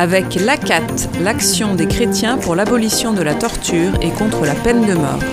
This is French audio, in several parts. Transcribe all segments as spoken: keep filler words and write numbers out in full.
avec l'A C A T, l'Action des chrétiens pour l'abolition de la torture et contre la peine de mort.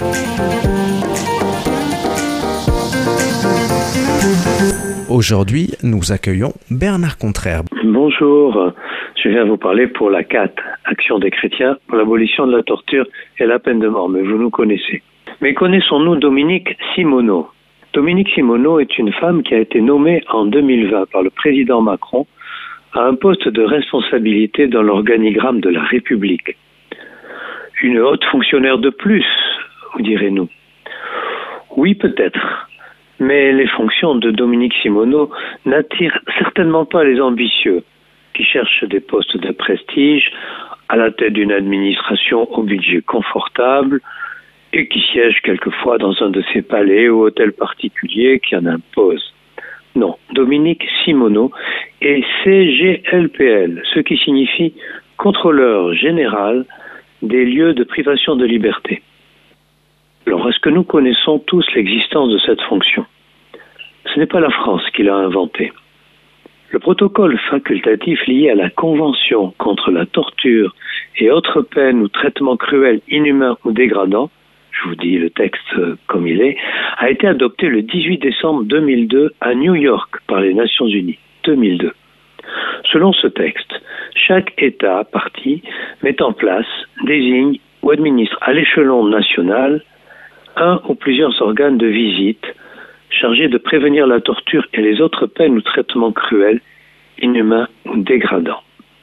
Aujourd'hui, nous accueillons Bernard Contraire. Bonjour, je viens vous parler pour l'A C A T, Action des chrétiens pour l'abolition de la torture et la peine de mort, mais vous nous connaissez. Mais connaissons-nous Dominique Simoneau? Dominique Simoneau est une femme qui a été nommée en deux mille vingt par le président Macron à un poste de responsabilité dans l'organigramme de la République. Une haute fonctionnaire de plus, vous direz-nous. Oui, peut-être. Mais les fonctions de Dominique Simoneau n'attirent certainement pas les ambitieux qui cherchent des postes de prestige à la tête d'une administration au budget confortable et qui siègent quelquefois dans un de ces palais ou hôtels particuliers qui en imposent. Non, Dominique Simoneau est C G L P L, ce qui signifie contrôleur général des lieux de privation de liberté. Alors, est-ce que nous connaissons tous l'existence de cette fonction? Ce n'est pas la France qui l'a inventée. Le protocole facultatif lié à la Convention contre la torture et autres peines ou traitements cruels, inhumains ou dégradants, je vous dis le texte comme il est, a été adopté le dix-huit décembre deux mille deux à New York par les Nations Unies. deux mille deux. Selon ce texte, chaque État partie met en place, désigne ou administre à l'échelon national un ou plusieurs organes de visite chargés de prévenir la torture et les autres peines ou traitements cruels, inhumains ou dégradants.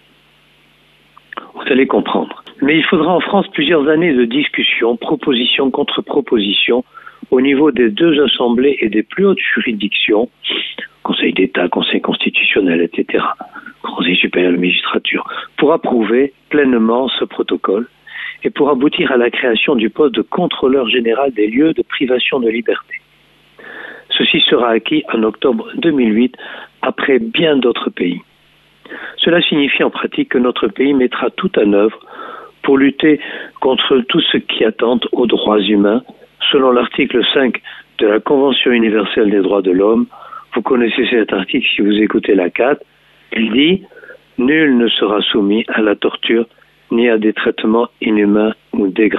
Vous allez comprendre. Mais il faudra en France plusieurs années de discussions, propositions contre propositions, au niveau des deux assemblées et des plus hautes juridictions, Conseil d'État, Conseil constitutionnel, et cetera, Conseil supérieur de la magistrature, pour approuver pleinement ce protocole et pour aboutir à la création du poste de contrôleur général des lieux de privation de liberté. Ceci sera acquis en octobre deux mille huit, après bien d'autres pays. Cela signifie en pratique que notre pays mettra tout en œuvre pour lutter contre tout ce qui attente aux droits humains, selon l'article cinq de la Convention universelle des droits de l'homme. Vous connaissez cet article si vous écoutez la C A T. Il dit « Nul ne sera soumis à la torture ni à des traitements inhumains ou dégradants ».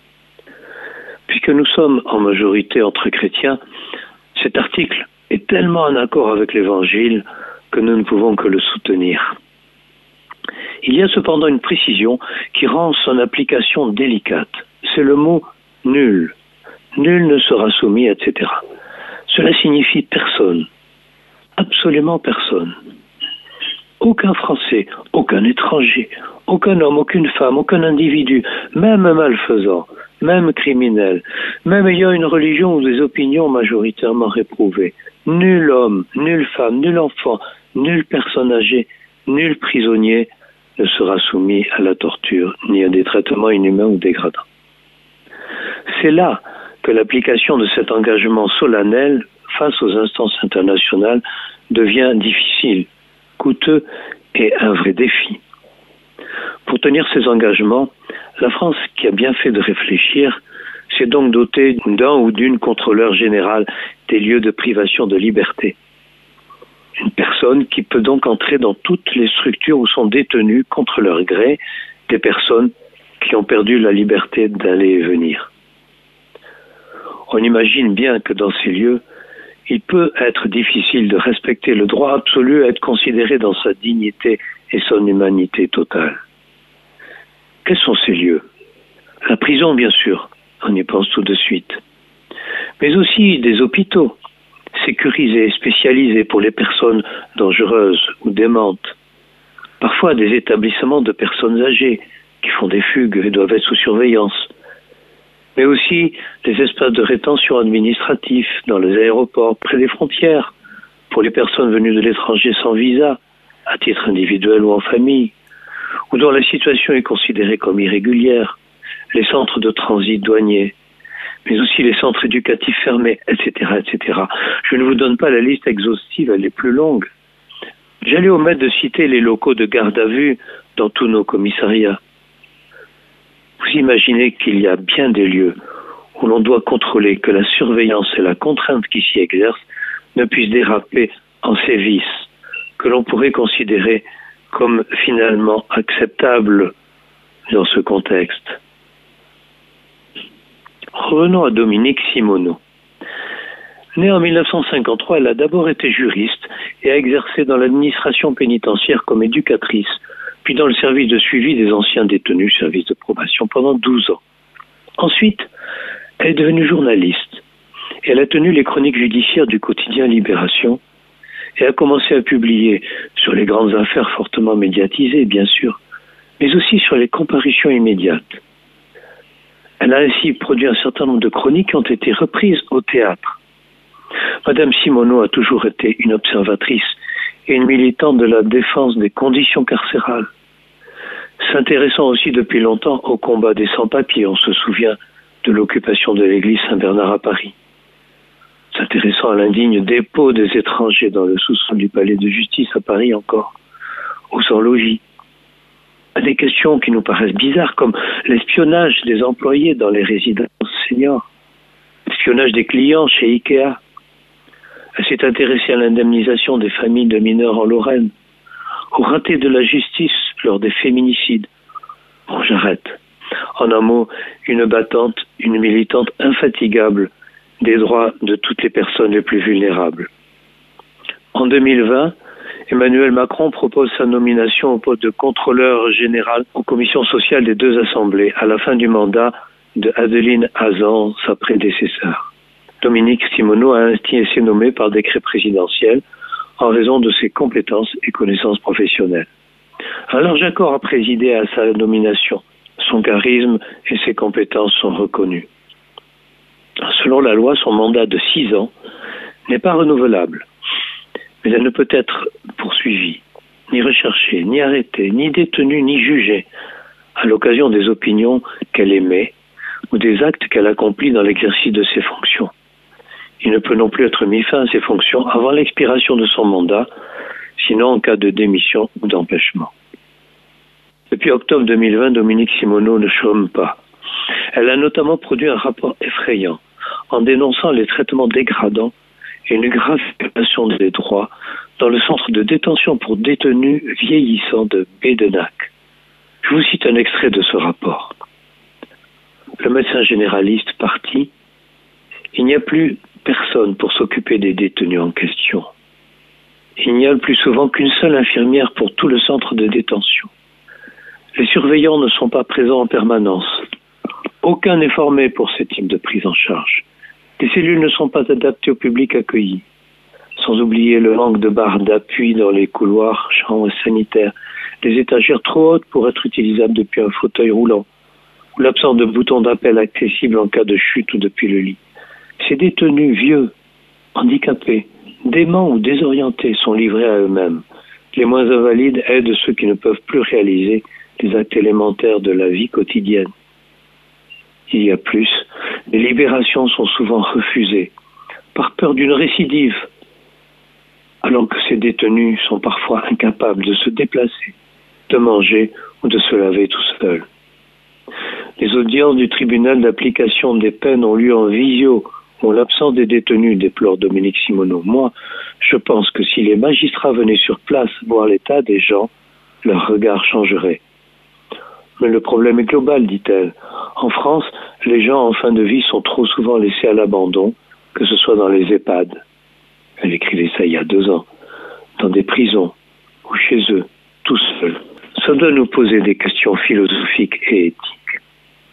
Puisque nous sommes en majorité entre chrétiens, cet article est tellement en accord avec l'Évangile que nous ne pouvons que le soutenir. Il y a cependant une précision qui rend son application délicate. C'est le mot « nul ». Nul ne sera soumis, et cetera. Cela signifie personne, absolument personne. Aucun Français, aucun étranger, aucun homme, aucune femme, aucun individu, même un malfaisant, même criminel, même ayant une religion ou des opinions majoritairement réprouvées. Nul homme, nulle femme, nul enfant, nulle personne âgée, nul prisonnier ne sera soumis à la torture ni à des traitements inhumains ou dégradants. C'est là que l'application de cet engagement solennel face aux instances internationales devient difficile, coûteux et un vrai défi. Pour tenir ces engagements, la France, qui a bien fait de réfléchir, s'est donc dotée d'un ou d'une contrôleur générale des lieux de privation de liberté. Une personne qui peut donc entrer dans toutes les structures où sont détenues, contre leur gré, des personnes qui ont perdu la liberté d'aller et venir. On imagine bien que dans ces lieux, il peut être difficile de respecter le droit absolu à être considéré dans sa dignité et son humanité totale. Quels sont ces lieux? La prison, bien sûr, on y pense tout de suite. Mais aussi des hôpitaux, sécurisés, spécialisés pour les personnes dangereuses ou démentes. Parfois des établissements de personnes âgées qui font des fugues et doivent être sous surveillance. Mais aussi des espaces de rétention administratifs dans les aéroports, près des frontières, pour les personnes venues de l'étranger sans visa, à titre individuel ou en famille, ou dont la situation est considérée comme irrégulière, les centres de transit douaniers, mais aussi les centres éducatifs fermés, et cetera, et cetera. Je ne vous donne pas la liste exhaustive, elle est plus longue. J'allais omettre de citer les locaux de garde à vue dans tous nos commissariats. Vous imaginez qu'il y a bien des lieux où l'on doit contrôler que la surveillance et la contrainte qui s'y exercent ne puissent déraper en sévices que l'on pourrait considérer comme finalement acceptable dans ce contexte. Revenons à Dominique Simoneau. Née en mille neuf cent cinquante-trois, elle a d'abord été juriste et a exercé dans l'administration pénitentiaire comme éducatrice, puis dans le service de suivi des anciens détenus, service de probation, pendant douze ans. Ensuite, elle est devenue journaliste et elle a tenu les chroniques judiciaires du quotidien Libération et a commencé à publier sur les grandes affaires fortement médiatisées, bien sûr, mais aussi sur les comparutions immédiates. Elle a ainsi produit un certain nombre de chroniques qui ont été reprises au théâtre. Madame Simoneau a toujours été une observatrice et une militante de la défense des conditions carcérales, s'intéressant aussi depuis longtemps au combat des sans-papiers. On se souvient de l'occupation de l'église Saint-Bernard à Paris, s'intéressant à l'indigne dépôt des étrangers dans le sous-sol du palais de justice à Paris encore, aux sans-logis, à des questions qui nous paraissent bizarres comme l'espionnage des employés dans les résidences seniors, l'espionnage des clients chez Ikea. Elle s'est intéressée à l'indemnisation des familles de mineurs en Lorraine, au raté de la justice lors des féminicides. Bon, j'arrête. En un mot, une battante, une militante infatigable des droits de toutes les personnes les plus vulnérables. En deux mille vingt, Emmanuel Macron propose sa nomination au poste de contrôleur général aux commissions sociales des deux assemblées à la fin du mandat de Adeline Hazan, sa prédécesseure. Dominique Simoneau a ainsi été nommée par décret présidentiel en raison de ses compétences et connaissances professionnelles. Un large accord a présidé à sa nomination. Son charisme et ses compétences sont reconnus. Selon la loi, son mandat de six ans n'est pas renouvelable, mais elle ne peut être poursuivie, ni recherchée, ni arrêtée, ni détenue, ni jugée à l'occasion des opinions qu'elle émet ou des actes qu'elle accomplit dans l'exercice de ses fonctions. Il ne peut non plus être mis fin à ses fonctions avant l'expiration de son mandat, sinon en cas de démission ou d'empêchement. Depuis octobre deux mille vingt, Dominique Simoneau ne chôme pas. Elle a notamment produit un rapport effrayant en dénonçant les traitements dégradants et une grave violation des droits dans le centre de détention pour détenus vieillissants de Bédenac. Je vous cite un extrait de ce rapport. Le médecin généraliste parti, il n'y a plus personne pour s'occuper des détenus en question. Il n'y a le plus souvent qu'une seule infirmière pour tout le centre de détention. Les surveillants ne sont pas présents en permanence. Aucun n'est formé pour ce type de prise en charge. Les cellules ne sont pas adaptées au public accueilli. Sans oublier le manque de barres d'appui dans les couloirs, chambres sanitaires, des étagères trop hautes pour être utilisables depuis un fauteuil roulant, ou l'absence de boutons d'appel accessibles en cas de chute ou depuis le lit. Ces détenus vieux, handicapés, déments ou désorientés sont livrés à eux-mêmes. Les moins invalides aident ceux qui ne peuvent plus réaliser les actes élémentaires de la vie quotidienne. Il y a plus, les libérations sont souvent refusées, par peur d'une récidive, alors que ces détenus sont parfois incapables de se déplacer, de manger ou de se laver tout seuls. Les audiences du tribunal d'application des peines ont lieu en visio, où l'absence des détenus, déplore Dominique Simoneau. Moi, je pense que si les magistrats venaient sur place voir l'état des gens, leur regard changerait. Mais le problème est global, dit-elle. En France, les gens en fin de vie sont trop souvent laissés à l'abandon, que ce soit dans les EHPAD. Elle écrivait ça il y a deux ans. Dans des prisons, ou chez eux, tout seuls. Ça doit nous poser des questions philosophiques et éthiques.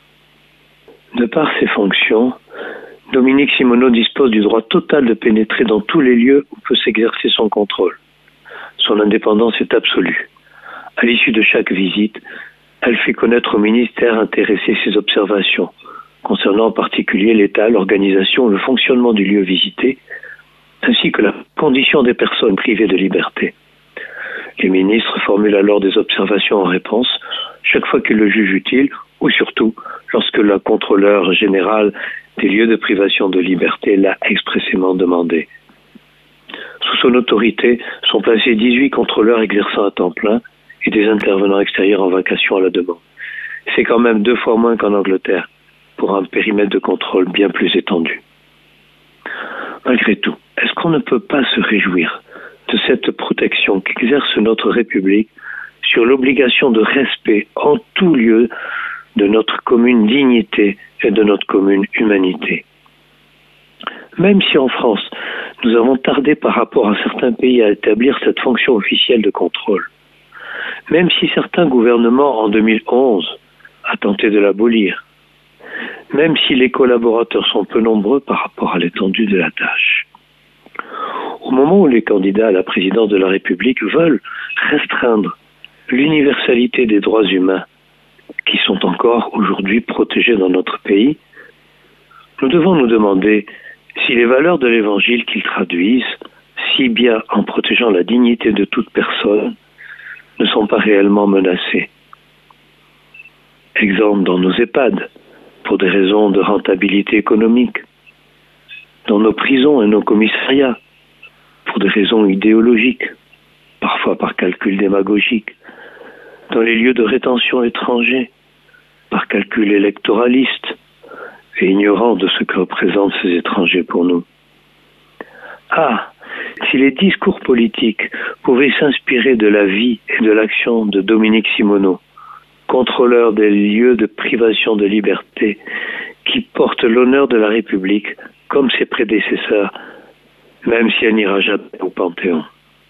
De par ses fonctions, Dominique Simoneau dispose du droit total de pénétrer dans tous les lieux où peut s'exercer son contrôle. Son indépendance est absolue. À l'issue de chaque visite, elle fait connaître au ministère intéressé ses observations, concernant en particulier l'état, l'organisation, le fonctionnement du lieu visité, ainsi que la condition des personnes privées de liberté. Les ministres formulent alors des observations en réponse, chaque fois qu'ils le jugent utile, ou surtout lorsque la contrôleur générale des lieux de privation de liberté l'a expressément demandé. Sous son autorité sont placés dix-huit contrôleurs exerçant à temps plein et des intervenants extérieurs en vacation à la demande. C'est quand même deux fois moins qu'en Angleterre, pour un périmètre de contrôle bien plus étendu. Malgré tout, est-ce qu'on ne peut pas se réjouir de cette protection qu'exerce notre République sur l'obligation de respect en tout lieu de notre commune dignité et de notre commune humanité. Même si en France, nous avons tardé par rapport à certains pays à établir cette fonction officielle de contrôle, même si certains gouvernements en deux mille onze a tenté de l'abolir, même si les collaborateurs sont peu nombreux par rapport à l'étendue de la tâche. Au moment où les candidats à la présidence de la République veulent restreindre l'universalité des droits humains qui sont encore aujourd'hui protégés dans notre pays, nous devons nous demander si les valeurs de l'Évangile qu'ils traduisent, si bien en protégeant la dignité de toute personne, ne sont pas réellement menacées. Exemple dans nos EHPAD, pour des raisons de rentabilité économique, dans nos prisons et nos commissariats, pour des raisons idéologiques, parfois par calcul démagogique, dans les lieux de rétention étrangers, par calcul électoraliste, et ignorant de ce que représentent ces étrangers pour nous. Ah, si les discours politiques pouvaient s'inspirer de la vie et de l'action de Dominique Simoneau, contrôleur des lieux de privation de liberté, qui porte l'honneur de la République comme ses prédécesseurs, même si elle n'ira jamais au Panthéon.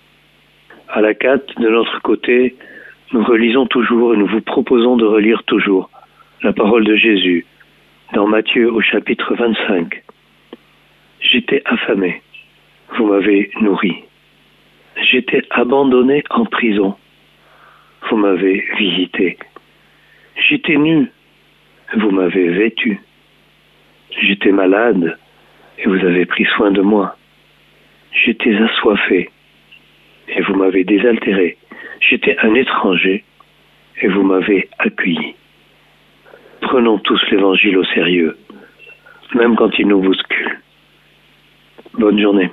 À la C A T, de notre côté, nous relisons toujours et nous vous proposons de relire toujours la parole de Jésus dans Matthieu au chapitre vingt-cinq. J'étais affamé, vous m'avez nourri. J'étais abandonné en prison, vous m'avez visité. J'étais nu, vous m'avez vêtu. J'étais malade et vous avez pris soin de moi. J'étais assoiffé et vous m'avez désaltéré. J'étais un étranger et vous m'avez accueilli. Prenons tous l'Évangile au sérieux, même quand il nous bouscule. Bonne journée.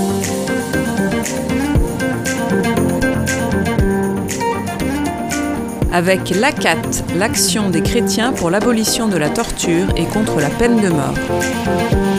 Avec l'A C A T, l'Action des chrétiens pour l'abolition de la torture et contre la peine de mort.